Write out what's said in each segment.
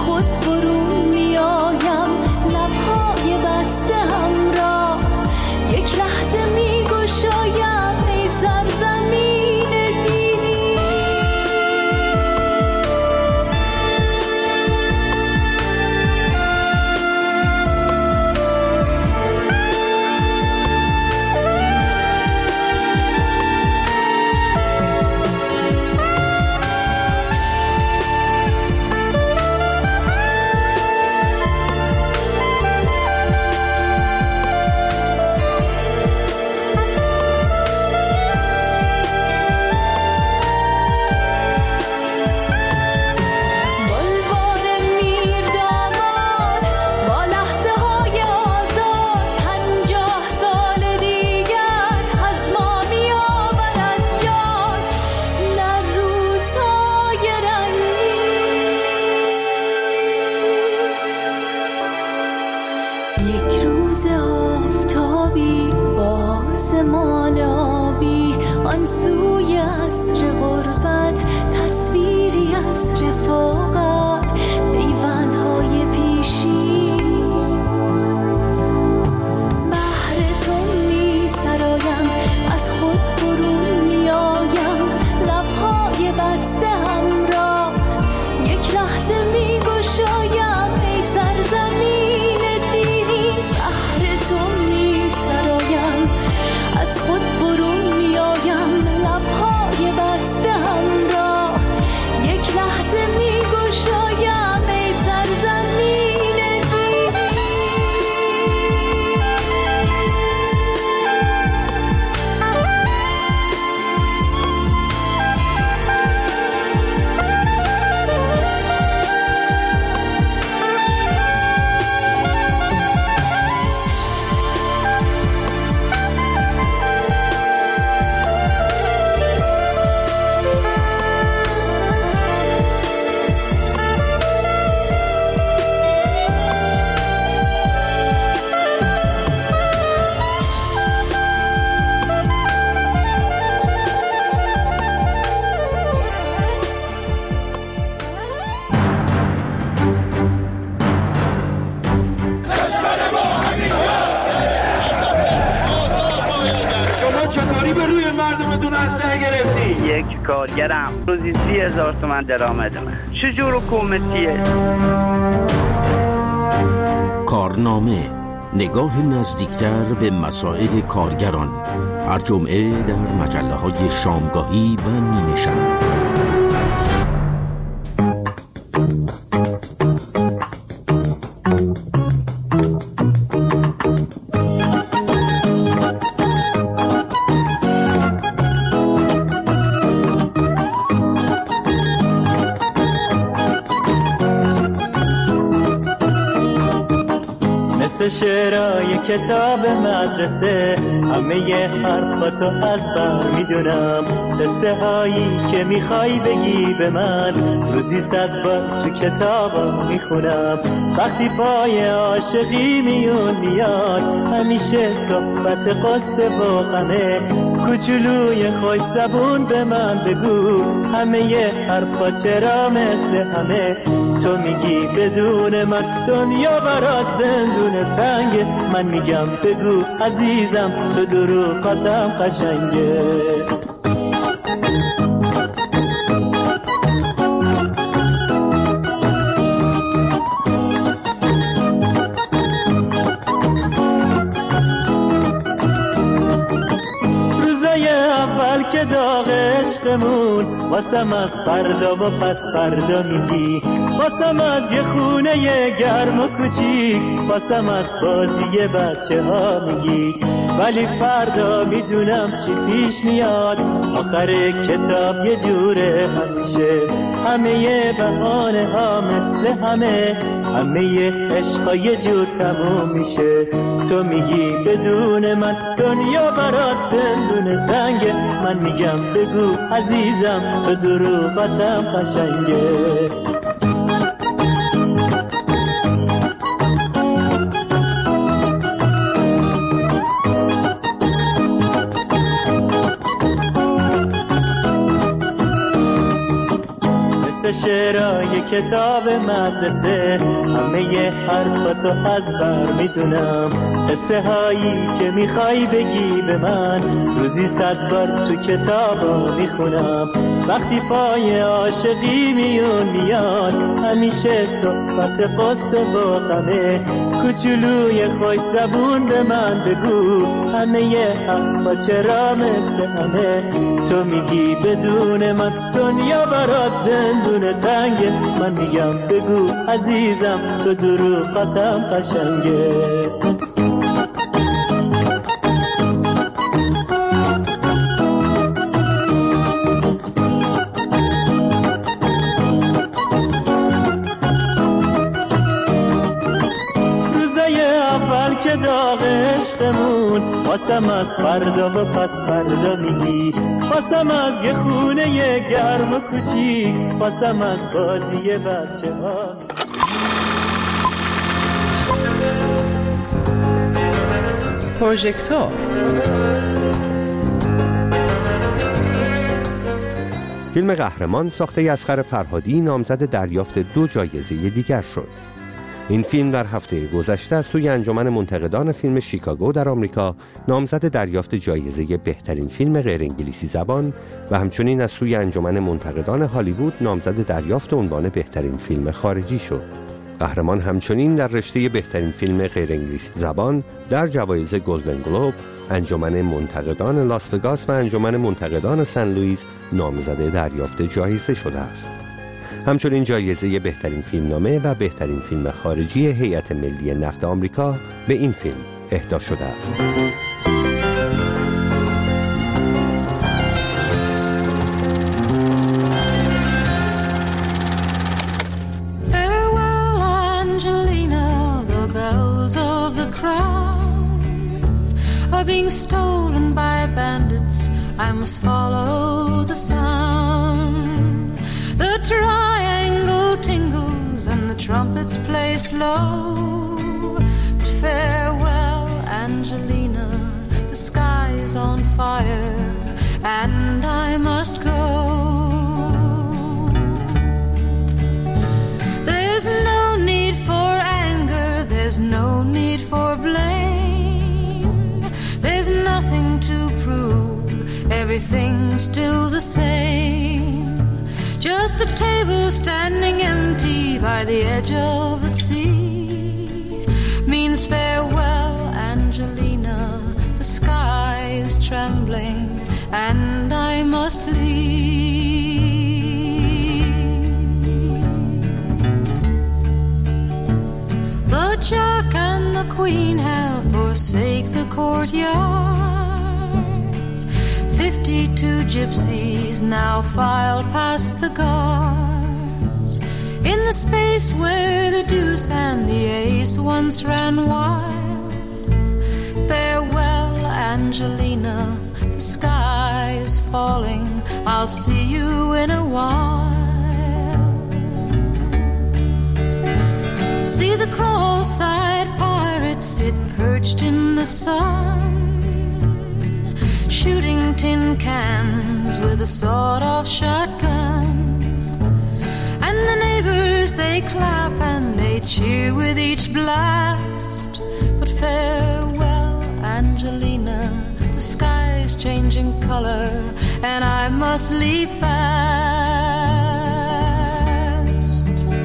خود برون میایم، لبهای بسته هم را یک لحظه میگشایم ای سرزمین دیری. یک روز آفتابی با آسمان آبی، آن سوی عصر غربت تصویری از رفاقت، پیوندهای پیشی بهر تو می سرایم، از خود برون می آیم، لبهای بسته هم را یک لحظه می گشایم ای سرزمین دیری. بهر تو می سرایم، از خود برون می آیم، لبهای بسته هم را یک لحظه می گشایم ای سرزمین دیری. چطوری به روی مردمتون اسلحه گرفتی؟ یک کارگرم روزی 30,000 تومان درآمد من. چجور حکومتیه؟ کارنامه، نگاه نزدیکتر به مسائل کارگران، هر جمعه در مجله‌های شامگاهی و نیمه شب. شعرهای کتاب مدرسه، همه حرفاتو از بر میدونم، قصه هایی که میخوای بگی به من، روزی 100 بار تو کتابا میخونم. وقتی پای عاشقی میون میاد، همیشه صحبت قصه و غمه، کوچولوی خوش زبون به من بگو، همه حرفا چرا مثل همه؟ تو میگی بدون من دنیا برات زندون تنگه، من میگم بگو عزیزم تو دروغاتم قشنگه. روزای اول که داغ عشقمون، واسم از فردا و پس فردا میگی، واسم از یه خونه گرم و کوچیک، واسم از بازی بچه ها میگی، ولی فردا میدونم چی پیش میاد، آخر کتاب یه جوره همیشه، همه بهانه ها مثل همه عشقا یه جور تموم میشه. تو میگی بدون من دنیا برات زندون تنگه، من میگم بگو عزیزم تو دروغاتم قشنگه. تا شعرهای کتاب مدرسه، همه حرفاتو از بر میدونم، قصه هایی که میخوای بگی به من روزی 100 بار تو کتابا میخونم. وقتی پای عاشقی میاد همیشه صحبت قصه با غمه، کوچولوی خوش زبون به من بگو همه حرفا چرا مثل همه. تو میگی بدون من دنیا برات زندون تنگه، من میگم بگو عزیزم تو دروغاتم قشنگه. واسم از فردا و پس فردا میگی، واسم از یه خونه گرم و کوچیک، واسم از بازی بچه ها. پروژکتور فیلم قهرمان ساخته اصغر فرهادی نامزد دریافت 2 جایزه دیگر شد. این فیلم در هفته گذشته از سوی انجمن منتقدان فیلم شیکاگو در آمریکا نامزد دریافت جایزه بهترین فیلم غیر انگلیسی زبان و همچنین از سوی انجمن منتقدان هالیوود نامزد دریافت عنوان بهترین فیلم خارجی شد. قهرمان همچنین در رشته بهترین فیلم غیر انگلیسی زبان در جوایز گلدن گلوب، انجمن منتقدان لاس وگاس و انجمن منتقدان سن لوئیس نامزد دریافت جایزه شده است. همچنین جایزه بهترین فیلمنامه و بهترین فیلم خارجی هیئت ملی نقد آمریکا به این فیلم اهدا شده است. Farewell, Angelina, the bells of the crown are being stolen by bandits. I must follow the sound. The triangle tingles and the trumpets play slow. But farewell, Angelina, the sky's on fire and I must go. There's no need for anger, there's no need for blame. There's nothing to prove, everything's still the same. Just a table standing empty by the edge of the sea means farewell, Angelina. The sky is trembling and I must leave. The Jack and the Queen have forsaken the courtyard. 52 gypsies now file past the guards in the space where the deuce and the ace once ran wild. Farewell, Angelina, the sky is falling, I'll see you in a while. See the cross-eyed pirates sit perched in the sun, shooting tin cans with a sawed-off shotgun. And the neighbors, they clap and they cheer with each blast. But farewell, Angelina, the sky's changing color and I must leave fast.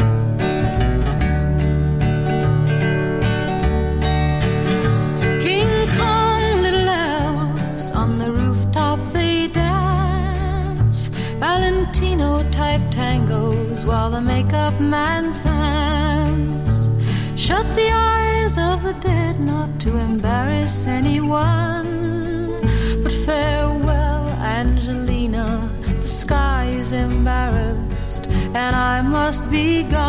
King Kong, little elves on the rooftop they dance, Valentino-type tangos while the makeup man's hands shut the eyes of the dead not to embarrass anyone. But farewell, Angelina, the sky is embarrassed and I must be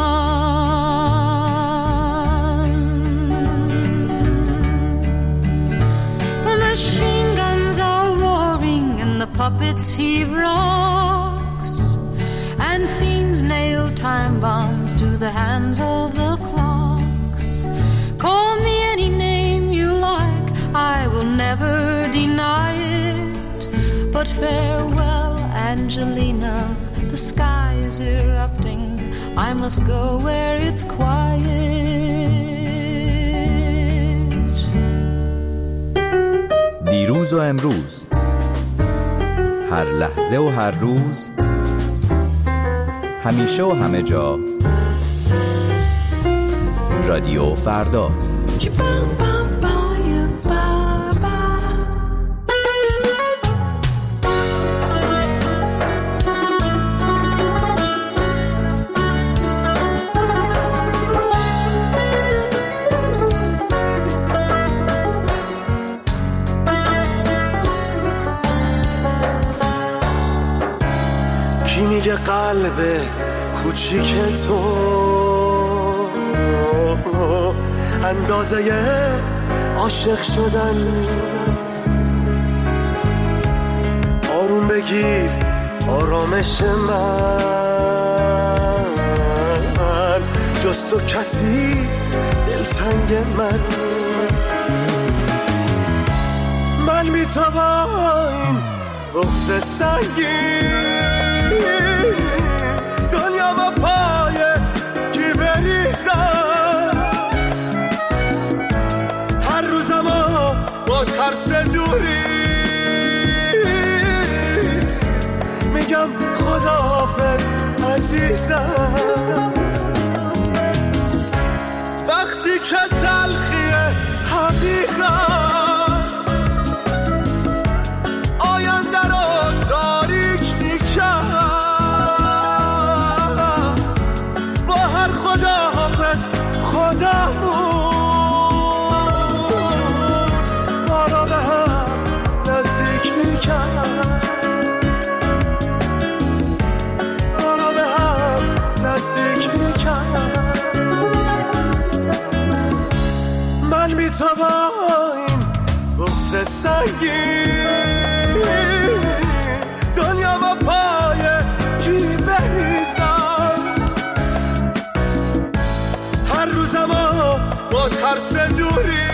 gone. The machine guns are roaring and the puppets heave rocks, and fiends nail time bombs to the hands of the clocks. Call me any name you like, I will never deny it. But farewell, Angelina, the sky is erupting I must go where it's quiet. دیروز و امروز، هر لحظه و هر روز، همیشه و همه جا، رادیو فردا. کی میگه قلب کوچیک تو اندازه عاشق شدن نیست؟ آروم بگیر آرامش من، جز تو کسی دلتنگ من نیست. من میتوان این بغض سنگین دنیا و پای کی بریزم، هر روزمو با ترس دوری میگم خداحافظ عزیزم. وقتی که تلخی حقیقت آینده رو تاریک میکرد، با هر خداحافظ خدامون ما را به هم نزدیک میکرد، ما را به هم نزدیک میکرد. من میتوان این بغض سنگین دنیا و پای کی بریزم، هر روزمو با ترس دوری